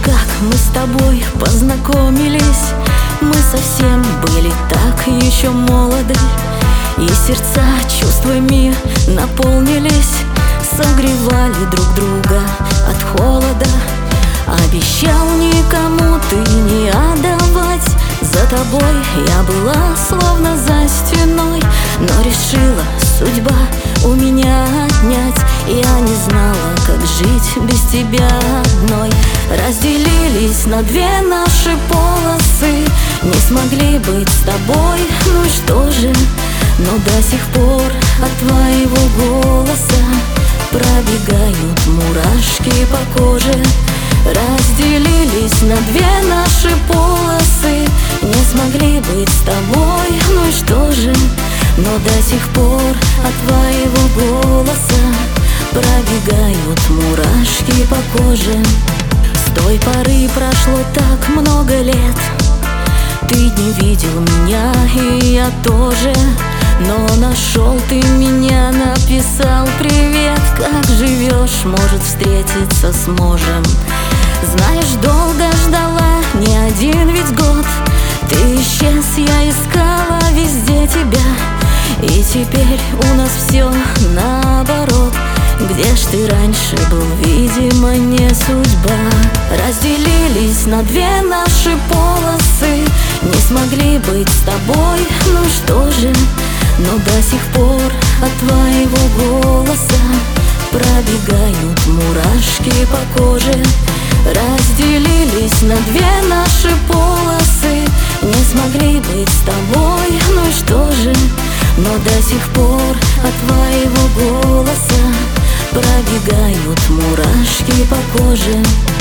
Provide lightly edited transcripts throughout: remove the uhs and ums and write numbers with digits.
как мы с тобой познакомились. Мы совсем были так еще молоды, и сердца чувствами наполнились. Согревали друг друга от холода. Обещал никому ты не отдавать. За тобой я была словно за стеной, но решила судьба у меня отнять. Я не знала, как жить без тебя одной. Разделились на две наши полосы, не смогли быть с тобой, ну и что же? Но до сих пор от твоего голоса пробегают мурашки по коже. Разделились на две наши полосы, не смогли быть с тобой, ну и что же? Но до сих пор от твоего голоса пробегают мурашки по коже. С той поры прошло так много лет. Ты не видел меня, и я тоже. Но нашел ты меня, написал привет. Как живешь, может, встретиться сможем. Знаешь, долго ждала, не один ведь год. Ты исчез, я искала везде тебя. И теперь у нас все наоборот. Где ж ты раньше был, видимо, не судьба. Разделились на две наши полосы, не смогли быть с тобой, ну что же? Но до сих пор от твоего голоса пробегают мурашки по коже. Разделились на две наши полосы, не смогли быть с тобой, ну и что же? Но до сих пор от твоего голоса пробегают мурашки по коже.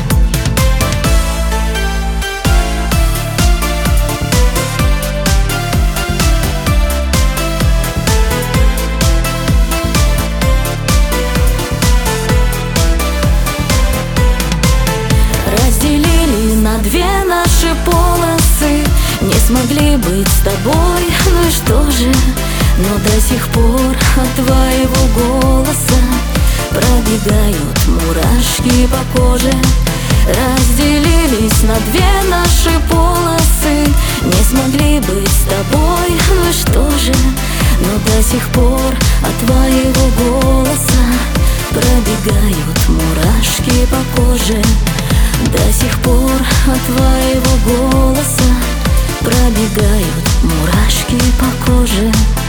Разделили на две наши полосы, не смогли быть с тобой, ну и что же? Но до сих пор от твоего голоса пробегают мурашки по коже. Разделились на две наши полосы, не смогли быть с тобой, ну и что же? Но до сих пор от твоего голоса пробегают мурашки по коже. До сих пор от твоего голоса пробегают мурашки по коже.